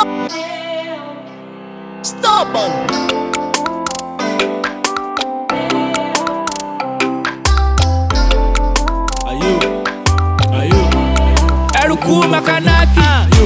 Stubborn. Eruku Makanaki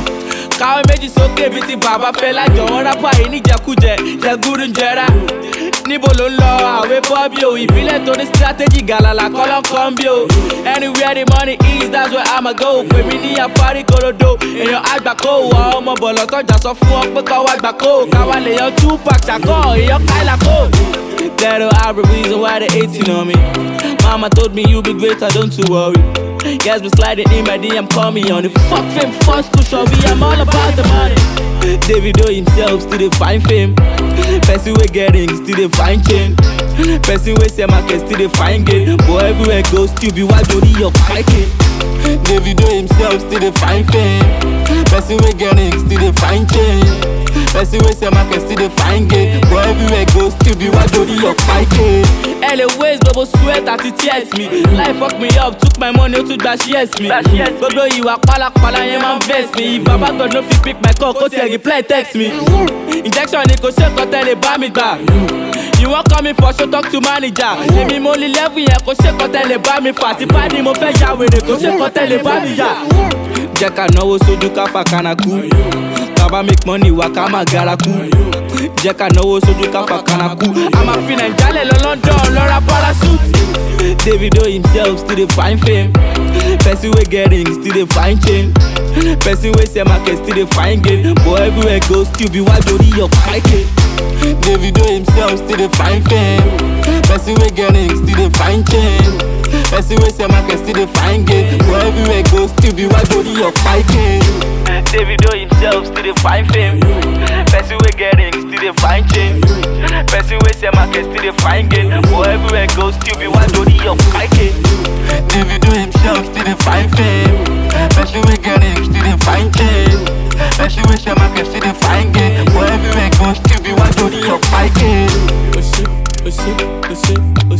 káwé méjì sókè bíi ti bàbá Fẹlá jọ̀wọ́n rápá yìí níjẹkújẹ jẹgúrú ń jẹrà níbo ló ń lọ àwé bọ́bí o ìbílẹ̀ tó ní strategy gàlàlà kọ́lọ́ kan bí o anywhere the money is that's where I'ma go pè mí ní àfárí korodo èèyàn àgbàkó àwọn ọmọ bọ̀lọ̀ tọ́jà sọ fún ọ pé kọ́ wá gbàkó káwá lè yan Tupac ṣàkọ́ èèyàn Kyla kó. That have a reason why they hating on me. Mama told me you be greater, don't you worry. Guys be sliding in my DM, call me on it. Fuck fame, first cushion, I'm all about the money. Davido himself still dey find fame. Person we getting still dey find change. Person we say market still dey find gain. But everywhere goes still be wide body your fighting. Davido himself still dey find fame. Person we getting still dey find change. Person we say market still dey find gain. But everywhere goes still be wide body your fighting. Anyways, double sweat àti tears me. Life fuck me up, took my money to dash yes me. Gbogbo ìwà pálapàla yẹn máa ń vex me. If Baba God no fit pick my call, kó tiẹ̀ reply text me. Injection ni kò ṣe kọ́ tẹ́lẹ̀ bá mi gbà. You wan call me for show, talk to manager. Èmi mo lè level yẹn kò ṣe kọ́ tẹ́lẹ̀ bá mi fà. Tí pàdé mo fẹ́ ya wèrè kò ṣe kọ́ tẹ́lẹ̀ bá mi yà. Jẹ́ ká náwó sójú ká fa kanaku. Baba make money wa ká máa gara kú. Jẹ́ ká náwó sójú ká fa kanaku. A máa fi Nàìjíríà lẹ̀ lọ London lọ́ra parachute. Davido himself still dey find fame. Person we getting still dey find change. Person we say market still dey find gain. But everywhere goes still be wide body your fighting. Davido himself still dey find fame. Person we getting still dey find change. Person we say market still dey find gain. But everywhere goes still be wide body your fighting. Davido himself still dey find fame. Person we getting still dey find change. Person we say market still dey find gain. But everywhere goes still be wide body your fighting. Davido himself still dey find fame. Person we getting still dey find change. Person we say market still dey find gain. But everywhere goes still be wide body your fighting. Oh shit, oh shit, oh shit, oh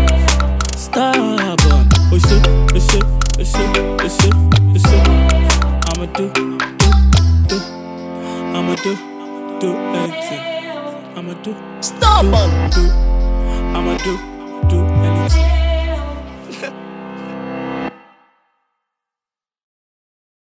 shit. Stubborn. Oh shit, oh shit, oh shit, oh shit, oh shit. I'ma do anything. I'ma do Stubborn. I'ma do anything.